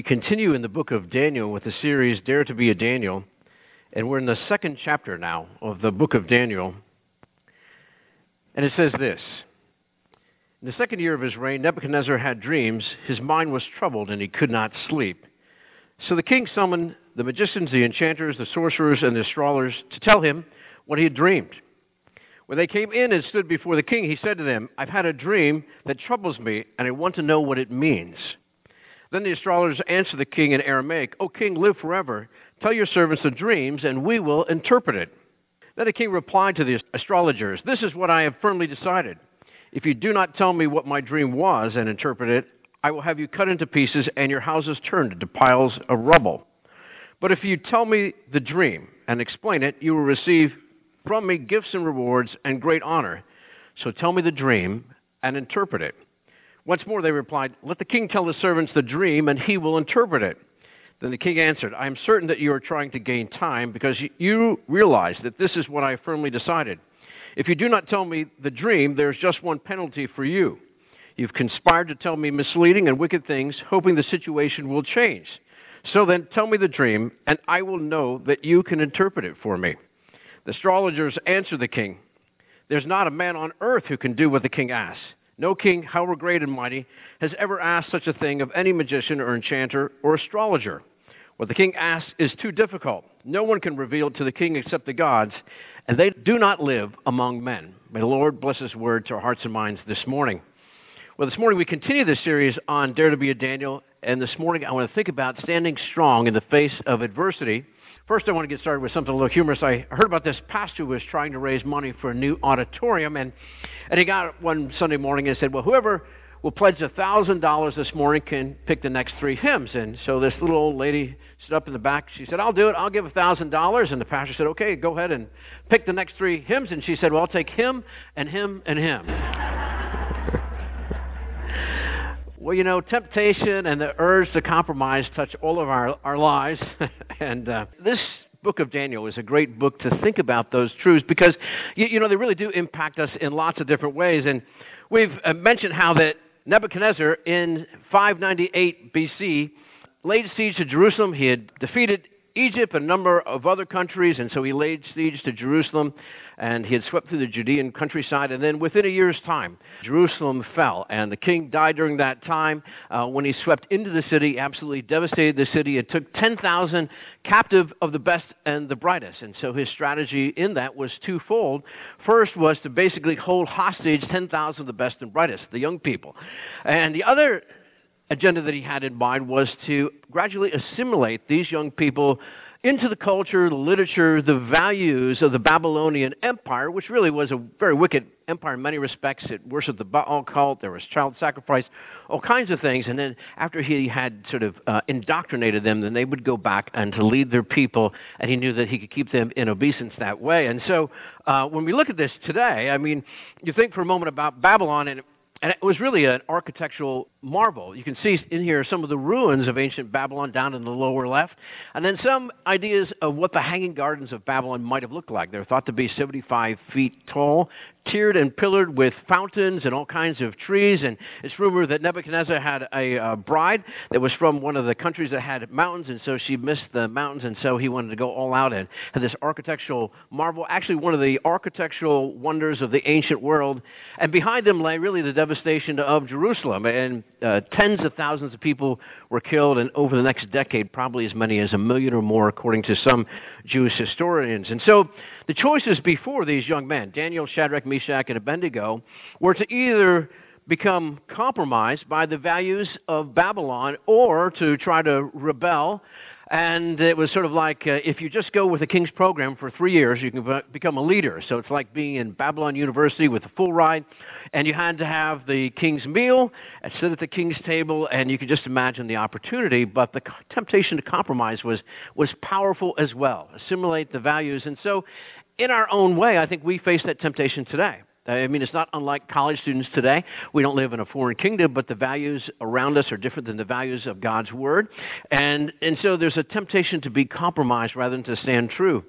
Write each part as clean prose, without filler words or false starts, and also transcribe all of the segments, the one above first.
continue in the book of Daniel with the series Dare to be a Daniel, and we're in the second chapter now of the book of Daniel. And it says this: In the second year of his reign, Nebuchadnezzar had dreams. His mind was troubled, and he could not sleep. So the king summoned the magicians, the enchanters, the sorcerers, and the astrologers to tell him what he had dreamed. When they came in and stood before the king, he said to them, "I've had a dream that troubles me, and I want to know what it means." Then the astrologers answered the king in Aramaic, "O king, live forever. Tell your servants the dreams, and we will interpret it." Then the king replied to the astrologers, "This is what I have firmly decided. If you do not tell me what my dream was and interpret it, I will have you cut into pieces and your houses turned into piles of rubble. But if you tell me the dream and explain it, you will receive from me gifts and rewards and great honor. So tell me the dream and interpret it." Once more they replied, "Let the king tell the servants the dream, and he will interpret it." Then the king answered, "I am certain that you are trying to gain time, because you realize that this is what I have firmly decided. If you do not tell me the dream, there is just one penalty for you. You've conspired to tell me misleading and wicked things, hoping the situation will change. So then tell me the dream, and I will know that you can interpret it for me." The astrologers answered the king, "There's not a man on earth who can do what the king asks. No king, however great and mighty, has ever asked such a thing of any magician or enchanter or astrologer. What the king asks is too difficult. No one can reveal it to the king except the gods, and they do not live among men." May the Lord bless his word to our hearts and minds this morning. Well, this morning we continue this series on Dare to be a Daniel, and this morning I want to think about standing strong in the face of adversity. First, I want to get started with something a little humorous. I heard about this pastor who was trying to raise money for a new auditorium, and he got up one Sunday morning and said, "Well, whoever will pledge $1,000 this morning can pick the next three hymns." And so this little old lady stood up in the back. She said, "I'll do it. I'll give $1,000. And the pastor said, "Okay, go ahead and pick the next three hymns." And she said, "Well, I'll take him and him and him." Well, you know, temptation and the urge to compromise touch all of our lives. And this book of Daniel is a great book to think about those truths, because, you know, they really do impact us in lots of different ways. And we've mentioned how that Nebuchadnezzar in 598 BC laid siege to Jerusalem. He had defeated Egypt and a number of other countries, and so he laid siege to Jerusalem, and he had swept through the Judean countryside, and then within a year's time, Jerusalem fell, and the king died during that time. When he swept into the city, absolutely devastated the city. It took 10,000 captive of the best and the brightest, and so his strategy in that was twofold. First was to basically hold hostage 10,000 of the best and brightest, the young people, and the other agenda that he had in mind was to gradually assimilate these young people into the culture, the literature, the values of the Babylonian Empire, which really was a very wicked empire in many respects. It worshipped the Baal cult, there was child sacrifice, all kinds of things. And then after he had sort of indoctrinated them, then they would go back and to lead their people, and he knew that he could keep them in obeisance that way. And so when we look at this today, I mean, you think for a moment about Babylon, and it was really an architectural marvel. You can see in here some of the ruins of ancient Babylon down in the lower left, and then some ideas of what the Hanging Gardens of Babylon might have looked like. They're thought to be 75 feet tall, tiered and pillared with fountains and all kinds of trees. And it's rumored that Nebuchadnezzar had a bride that was from one of the countries that had mountains, and so she missed the mountains, and so he wanted to go all out and had this architectural marvel, actually one of the architectural wonders of the ancient world. And behind them lay really the devastation of Jerusalem, and tens of thousands of people were killed, and over the next decade, probably as many as 1 million or more, according to some Jewish historians. And so the choices before these young men, Daniel, Shadrach, Meshach, and Abednego, were to either become compromised by the values of Babylon or to try to rebel. And it was sort of like if you just go with the king's program for 3 years, you can become a leader. So it's like being in Babylon University with a full ride, and you had to have the king's meal and sit at the king's table, and you could just imagine the opportunity. But the temptation to compromise was powerful as well, assimilate the values. And so in our own way, I think we face that temptation today. I mean, it's not unlike college students today. We don't live in a foreign kingdom, but the values around us are different than the values of God's Word. And so there's a temptation to be compromised rather than to stand true.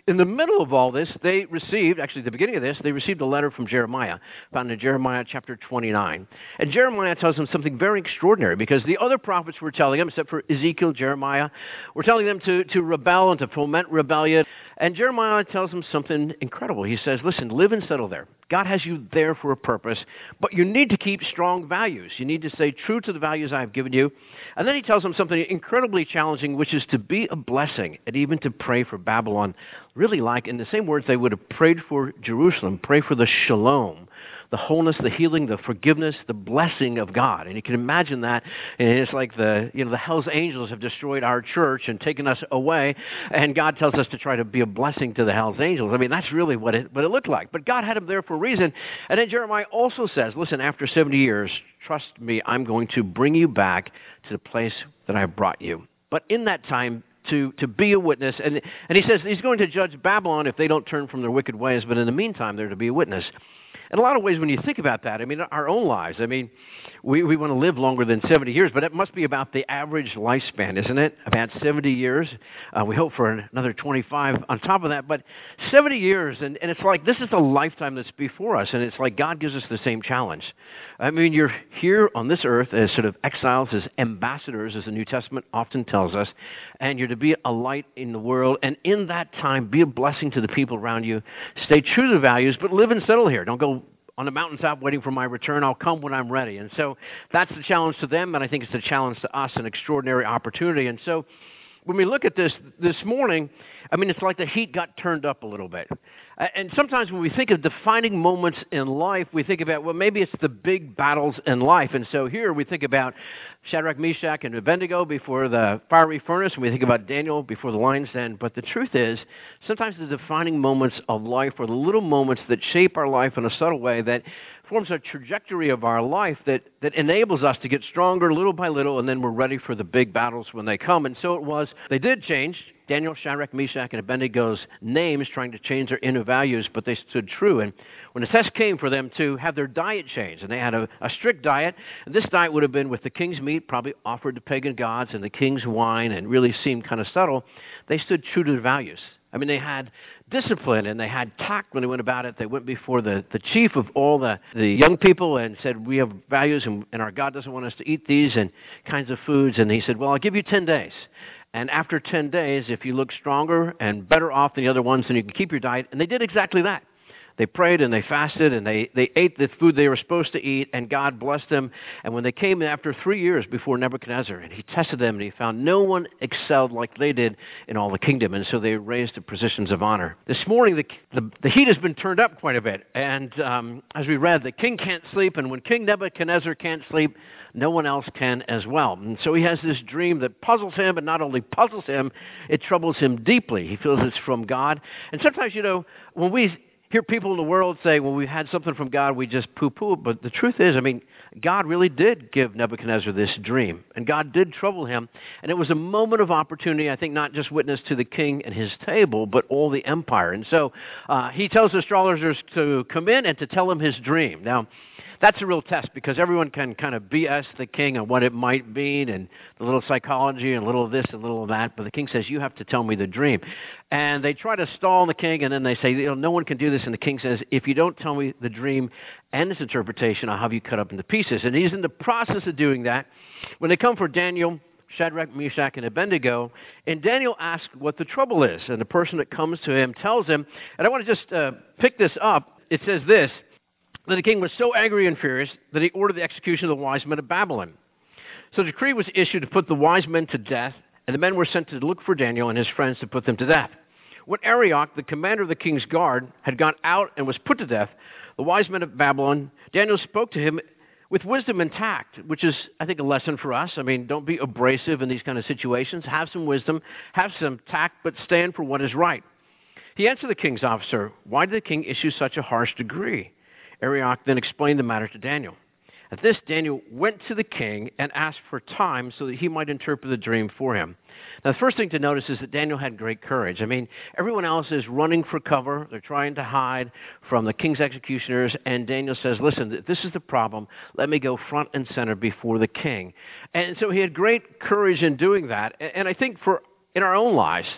In the middle of all this, they received, actually at the beginning of this, they received a letter from Jeremiah, found in Jeremiah chapter 29. And Jeremiah tells them something very extraordinary, because the other prophets were telling them, except for Ezekiel, Jeremiah, were telling them to rebel and to foment rebellion. And Jeremiah tells them something incredible. He says, listen, live and settle there. God has you there for a purpose, but you need to keep strong values. You need to stay true to the values I have given you. And then he tells them something incredibly challenging, which is to be a blessing and even to pray for Babylon, really like, in the same words they would have prayed for Jerusalem, pray for the shalom, the wholeness, the healing, the forgiveness, the blessing of God. And you can imagine that. And it's like the Hell's Angels have destroyed our church and taken us away, and God tells us to try to be a blessing to the Hell's Angels. I mean, that's really what it looked like. But God had them there for a reason. And then Jeremiah also says, listen, after 70 years, trust me, I'm going to bring you back to the place that I brought you. But in that time, to be a witness, and he says he's going to judge Babylon if they don't turn from their wicked ways, but in the meantime, they're to be a witness. In a lot of ways, when you think about that, I mean, our own lives, I mean, we want to live longer than 70 years, but it must be about the average lifespan, isn't it? About 70 years. We hope for another 25 on top of that, but 70 years, and it's like this is the lifetime that's before us, and it's like God gives us the same challenge. I mean, you're here on this earth as sort of exiles, as ambassadors, as the New Testament often tells us, and you're to be a light in the world, and in that time, be a blessing to the people around you. Stay true to the values, but live and settle here. Don't go on the mountaintop waiting for my return. I'll come when I'm ready. And so that's the challenge to them, and I think it's a challenge to us, an extraordinary opportunity. And so when we look at this morning, I mean, it's like the heat got turned up a little bit. And sometimes when we think of defining moments in life, we think about, well, maybe it's the big battles in life. And so here we think about Shadrach, Meshach, and Abednego before the fiery furnace, and we think about Daniel before the lion's den. But the truth is, sometimes the defining moments of life are the little moments that shape our life in a subtle way that forms a trajectory of our life that enables us to get stronger little by little, and then we're ready for the big battles when they come. And so it was, they did change. Daniel, Shadrach, Meshach, and Abednego's names, trying to change their inner values, but they stood true. And when the test came for them to have their diet changed, and they had a strict diet, and this diet would have been with the king's meat, probably offered to pagan gods, and the king's wine, and really seemed kind of subtle, they stood true to their values. I mean, they had discipline and they had tact when they went about it. They went before the chief of all the young people and said, we have values and our God doesn't want us to eat these and kinds of foods. And he said, well, I'll give you 10 days. And after 10 days, if you look stronger and better off than the other ones, then you can keep your diet. And they did exactly that. They prayed and they fasted and they ate the food they were supposed to eat, and God blessed them. And when they came after 3 years before Nebuchadnezzar, and he tested them and he found no one excelled like they did in all the kingdom, and so they raised to positions of honor. This morning, the heat has been turned up quite a bit, and as we read, the king can't sleep, and when King Nebuchadnezzar can't sleep, no one else can as well. And so he has this dream that puzzles him, and not only puzzles him, it troubles him deeply. He feels it's from God. And sometimes, when we hear people in the world say, well, we had something from God, we just poo-poo it. But the truth is, I mean, God really did give Nebuchadnezzar this dream, and God did trouble him. And it was a moment of opportunity, I think, not just witness to the king and his table, but all the empire. And so he tells the astrologers to come in and to tell him his dream. Now, that's a real test, because everyone can kind of BS the king and what it might mean, and the little psychology and a little of this and a little of that. But the king says, you have to tell me the dream. And they try to stall the king, and then they say, no one can do this. And the king says, if you don't tell me the dream and its interpretation, I'll have you cut up into pieces. And he's in the process of doing that. When they come for Daniel, Shadrach, Meshach, and Abednego, and Daniel asks what the trouble is. And the person that comes to him tells him, and I want to just pick this up. It says this, that the king was so angry and furious that he ordered the execution of the wise men of Babylon. So a decree was issued to put the wise men to death, and the men were sent to look for Daniel and his friends to put them to death. When Arioch, the commander of the king's guard, had gone out and was put to death, the wise men of Babylon, Daniel spoke to him with wisdom and tact, which is, I think, a lesson for us. I mean, don't be abrasive in these kind of situations. Have some wisdom, have some tact, but stand for what is right. He answered the king's officer, why did the king issue such a harsh decree? Arioch then explained the matter to Daniel. At this, Daniel went to the king and asked for time so that he might interpret the dream for him. Now, the first thing to notice is that Daniel had great courage. I mean, everyone else is running for cover. They're trying to hide from the king's executioners, and Daniel says, listen, this is the problem. Let me go front and center before the king. And so he had great courage in doing that. And I think in our own lives,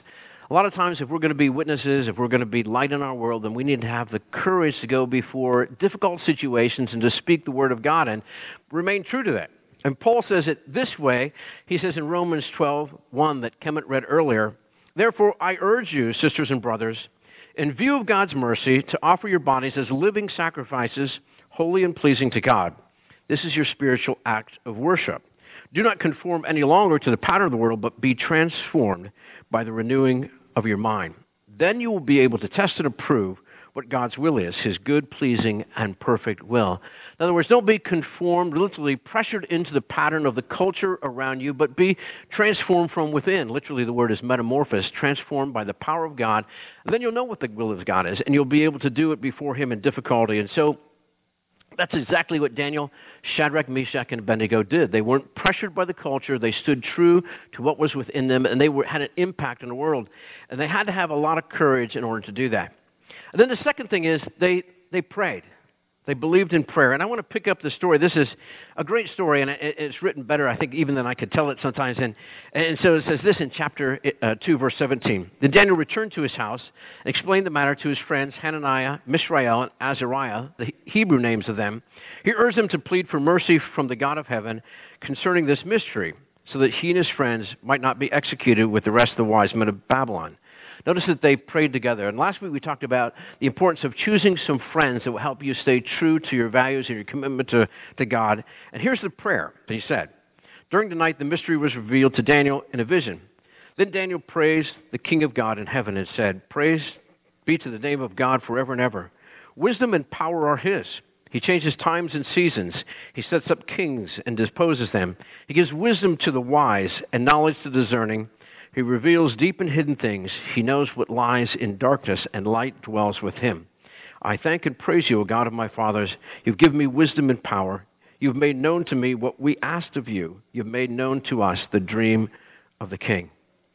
A lot of times, if we're going to be witnesses, if we're going to be light in our world, then we need to have the courage to go before difficult situations and to speak the word of God and remain true to that. And Paul says it this way. He says in Romans 12:1 that Kemet read earlier, "Therefore I urge you, sisters and brothers, in view of God's mercy, to offer your bodies as living sacrifices, holy and pleasing to God. This is your spiritual act of worship. Do not conform any longer to the pattern of the world, but be transformed by the renewing of your mind. Then you will be able to test and approve what God's will is, his good, pleasing, and perfect will." In other words, don't be conformed, literally pressured into the pattern of the culture around you, but be transformed from within. Literally, the word is metamorphosis, transformed by the power of God. And then you'll know what the will of God is, and you'll be able to do it before him in difficulty. And so that's exactly what Daniel, Shadrach, Meshach, and Abednego did. They weren't pressured by the culture. They stood true to what was within them, and they had an impact in the world. And they had to have a lot of courage in order to do that. And then the second thing is they prayed. They believed in prayer. And I want to pick up the story. This is a great story, and it's written better, I think, even than I could tell it sometimes. And so it says this in chapter 2, verse 17. "Then Daniel returned to his house and explained the matter to his friends Hananiah, Mishael, and Azariah, the Hebrew names of them. He urged them to plead for mercy from the God of heaven concerning this mystery, so that he and his friends might not be executed with the rest of the wise men of Babylon." Notice that they prayed together. And last week we talked about the importance of choosing some friends that will help you stay true to your values and your commitment to God. And here's the prayer that he said. "During the night, the mystery was revealed to Daniel in a vision. Then Daniel praised the King of God in heaven and said, 'Praise be to the name of God forever and ever. Wisdom and power are his. He changes times and seasons. He sets up kings and disposes them. He gives wisdom to the wise and knowledge to the discerning. He reveals deep and hidden things. He knows what lies in darkness, and light dwells with him. I thank and praise you, O God of my fathers. You've given me wisdom and power. You've made known to me what we asked of you. You've made known to us the dream of the king."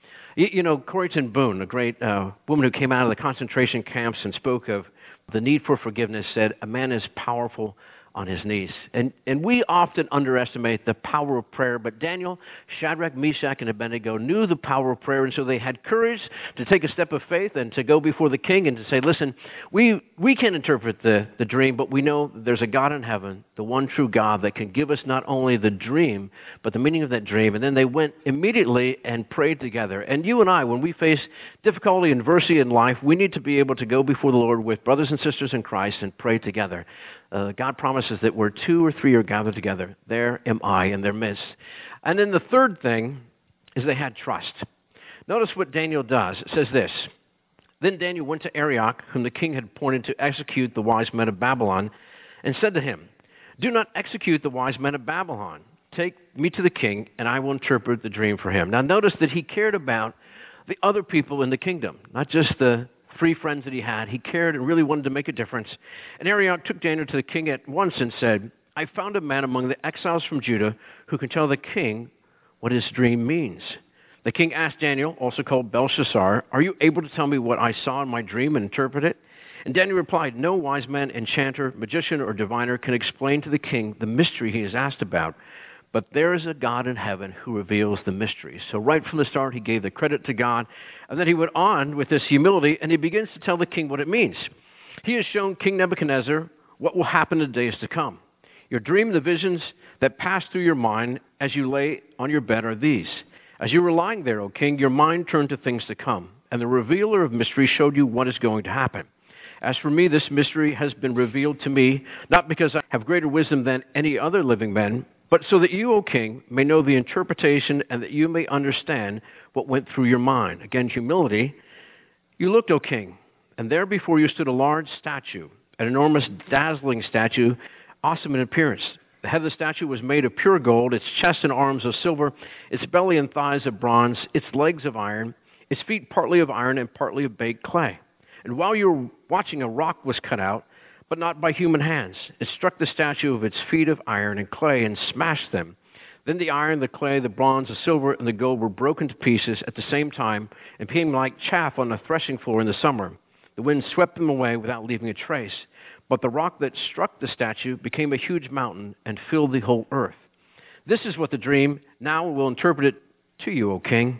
You know, Corrie ten Boom, a great woman who came out of the concentration camps and spoke of the need for forgiveness, said, "A man is powerful on his knees." And we often underestimate the power of prayer, but Daniel, Shadrach, Meshach, and Abednego knew the power of prayer, and so they had courage to take a step of faith and to go before the king and to say, "Listen, we can't interpret the dream, but we know there's a God in heaven, the one true God, that can give us not only the dream, but the meaning of that dream." And then they went immediately and prayed together. And you and I, when we face difficulty and adversity in life, we need to be able to go before the Lord with brothers and sisters in Christ and pray together. God promises that where 2 or 3 are gathered together, there am I in their midst. And then the third thing is they had trust. Notice what Daniel does. It says this, "Then Daniel went to Arioch, whom the king had appointed to execute the wise men of Babylon, and said to him, 'Do not execute the wise men of Babylon. Take me to the king, and I will interpret the dream for him.'" Now notice that he cared about the other people in the kingdom, not just the 3 friends that he had. He cared and really wanted to make a difference. And Arioch took Daniel to the king at once and said, "I found a man among the exiles from Judah who can tell the king what his dream means." The king asked Daniel, also called Belshazzar, "Are you able to tell me what I saw in my dream and interpret it?" And Daniel replied, "No wise man, enchanter, magician, or diviner can explain to the king the mystery he is asked about. But there is a God in heaven who reveals the mysteries." So right from the start, he gave the credit to God. And then he went on with this humility, and he begins to tell the king what it means. "He has shown King Nebuchadnezzar what will happen in the days to come. Your dream and the visions that pass through your mind as you lay on your bed are these. As you were lying there, O king, your mind turned to things to come, and the revealer of mystery showed you what is going to happen. As for me, this mystery has been revealed to me, not because I have greater wisdom than any other living men, but so that you, O king, may know the interpretation and that you may understand what went through your mind." Again, humility. "You looked, O king, and there before you stood a large statue, an enormous, dazzling statue, awesome in appearance. The head of the statue was made of pure gold, its chest and arms of silver, its belly and thighs of bronze, its legs of iron, its feet partly of iron and partly of baked clay. And while you were watching, a rock was cut out, but not by human hands. It struck the statue of its feet of iron and clay and smashed them. Then the iron, the clay, the bronze, the silver, and the gold were broken to pieces at the same time and became like chaff on the threshing floor in the summer. The wind swept them away without leaving a trace. But the rock that struck the statue became a huge mountain and filled the whole earth. This is what the dream now will interpret it to you, O king.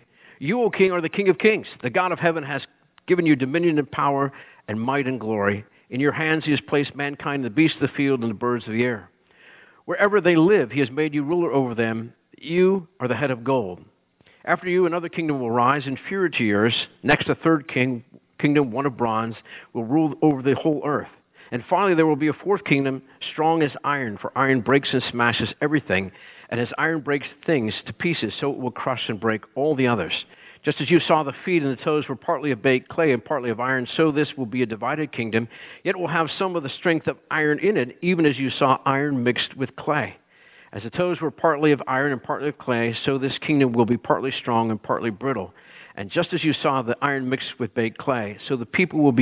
You, O king, are the King of kings. The God of heaven has given you dominion and power and might and glory. In your hands he has placed mankind, the beasts of the field, and the birds of the air. Wherever they live, he has made you ruler over them. You are the head of gold. After you, another kingdom will rise, inferior to yours. Next, a third kingdom, one of bronze, will rule over the whole earth. And finally, there will be a fourth kingdom, strong as iron, for iron breaks and smashes everything. And as iron breaks things to pieces, so it will crush and break all the others. Just as you saw the feet and the toes were partly of baked clay and partly of iron, so this will be a divided kingdom. Yet it will have some of the strength of iron in it, even as you saw iron mixed with clay. As the toes were partly of iron and partly of clay, so this kingdom will be partly strong and partly brittle. And just as you saw the iron mixed with baked clay, so the people will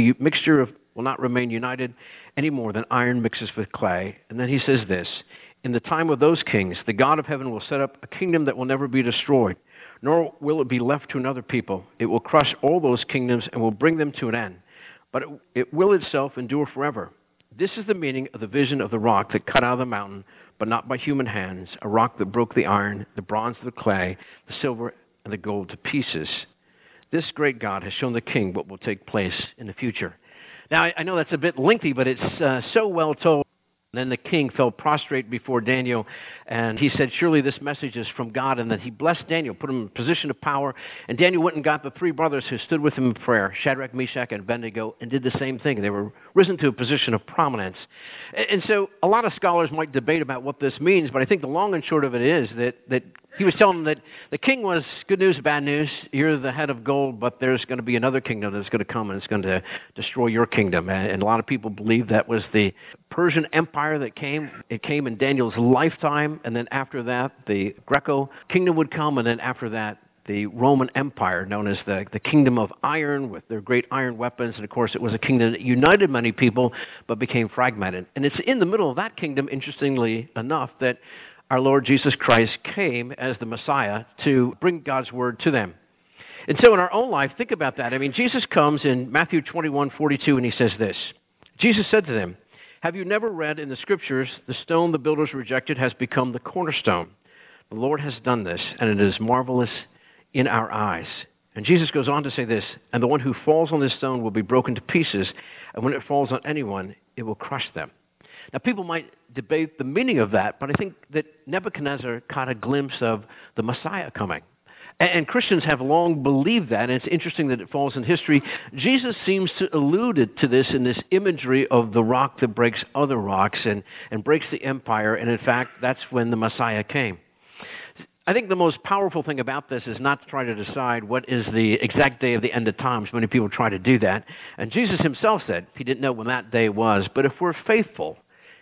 not remain united any more than iron mixes with clay. And then he says this, in the time of those kings, the God of heaven will set up a kingdom that will never be destroyed, nor will it be left to another people. It will crush all those kingdoms and will bring them to an end. But it will itself endure forever. This is the meaning of the vision of the rock that cut out of the mountain, but not by human hands, a rock that broke the iron, the bronze to the clay, the silver and the gold to pieces. This great God has shown the king what will take place in the future. Now, I know that's a bit lengthy, but it's so well told. Then the king fell prostrate before Daniel, and he said, surely this message is from God, and that he blessed Daniel, put him in a position of power. And Daniel went and got the three brothers who stood with him in prayer, Shadrach, Meshach, and Abednego, and did the same thing. They were risen to a position of prominence. And so a lot of scholars might debate about what this means, but I think the long and short of it is that he was telling them that the king was good news, bad news. You're the head of gold, but there's going to be another kingdom that's going to come, and it's going to destroy your kingdom. And a lot of people believe that was the Persian Empire that came. It came in Daniel's lifetime, and then after that, the Greco kingdom would come, and then after that, the Roman Empire, known as the Kingdom of Iron, with their great iron weapons. And of course, it was a kingdom that united many people, but became fragmented. And it's in the middle of that kingdom, interestingly enough, that our Lord Jesus Christ came as the Messiah to bring God's word to them. And so in our own life, think about that. I mean, Jesus comes in Matthew 21:42, and he says this. Jesus said to them, have you never read in the scriptures, the stone the builders rejected has become the cornerstone? The Lord has done this, and it is marvelous in our eyes. And Jesus goes on to say this, and the one who falls on this stone will be broken to pieces, and when it falls on anyone, it will crush them. Now, people might debate the meaning of that, but I think that Nebuchadnezzar caught a glimpse of the Messiah coming. And Christians have long believed that, and it's interesting that it falls in history. Jesus seems to allude to this in this imagery of the rock that breaks other rocks and breaks the empire, and in fact, that's when the Messiah came. I think the most powerful thing about this is not to try to decide what is the exact day of the end of times. Many people try to do that. And Jesus himself said he didn't know when that day was, but if we're faithful,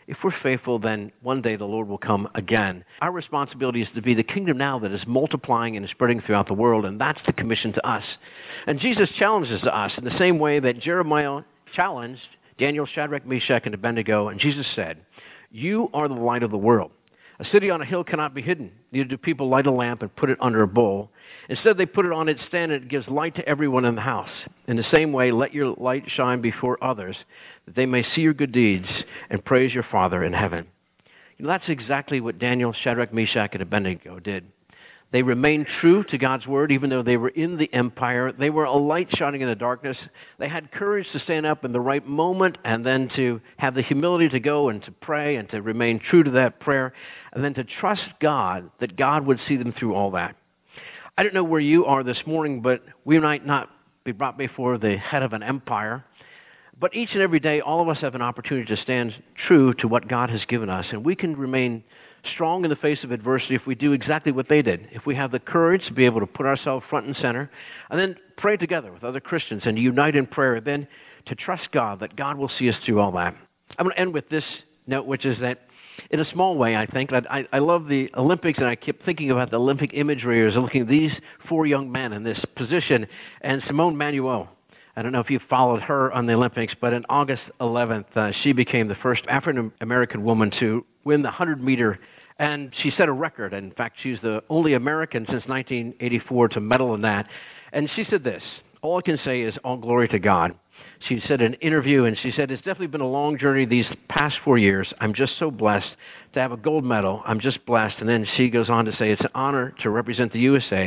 then one day the Lord will come again. Our responsibility is to be the kingdom now that is multiplying and spreading throughout the world, and that's the commission to us. And Jesus challenges us in the same way that Jeremiah challenged Daniel, Shadrach, Meshach, and Abednego, and Jesus said, you are the light of the world. A city on a hill cannot be hidden. Neither do people light a lamp and put it under a bowl. Instead, they put it on its stand, and it gives light to everyone in the house. In the same way, let your light shine before others, that they may see your good deeds and praise your Father in heaven. You know, that's exactly what Daniel, Shadrach, Meshach, and Abednego did. They remained true to God's word, even though they were in the empire. They were a light shining in the darkness. They had courage to stand up in the right moment, and then to have the humility to go and to pray and to remain true to that prayer, and then to trust God that God would see them through all that. I don't know where you are this morning, but we might not be brought before the head of an empire. But each and every day, all of us have an opportunity to stand true to what God has given us, and we can remain strong in the face of adversity if we do exactly what they did. If we have the courage to be able to put ourselves front and center, and then pray together with other Christians and unite in prayer, then to trust God that God will see us through all that. I'm going to end with this note, which is that in a small way, I think, I love the Olympics, and I kept thinking about the Olympic imagery as looking at these four young men in this position, and Simone Manuel. I don't know if you followed her on the Olympics, but on August 11th, she became the first African-American woman to win the 100-meter, and she set a record. In fact, she's the only American since 1984 to medal in that. And she said this, all I can say is all glory to God. She said in an interview, and she said, it's definitely been a long journey these past 4 years. I'm just so blessed to have a gold medal. I'm just blessed. And then she goes on to say, it's an honor to represent the USA,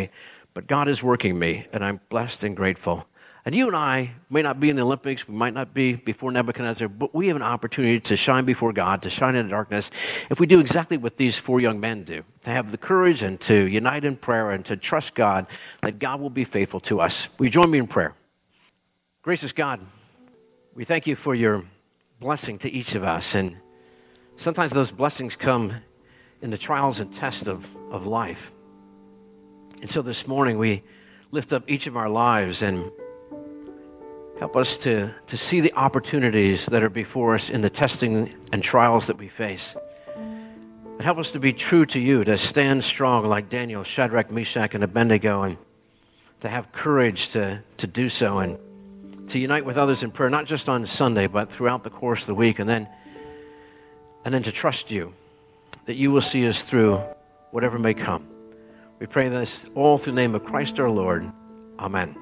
But God is working me, and I'm blessed and grateful. And you and I may not be in the Olympics, we might not be before Nebuchadnezzar, but we have an opportunity to shine before God, to shine in the darkness, if we do exactly what these four young men do, to have the courage and to unite in prayer and to trust God that God will be faithful to us. Will you join me in prayer? Gracious God, we thank you for your blessing to each of us, and sometimes those blessings come in the trials and tests of life. And so this morning we lift up each of our lives and help us to see the opportunities that are before us in the testing and trials that we face. And help us to be true to you, to stand strong like Daniel, Shadrach, Meshach, and Abednego, and to have courage to do so, and to unite with others in prayer, not just on Sunday, but throughout the course of the week, and then to trust you, that you will see us through whatever may come. We pray this all through the name of Christ our Lord. Amen.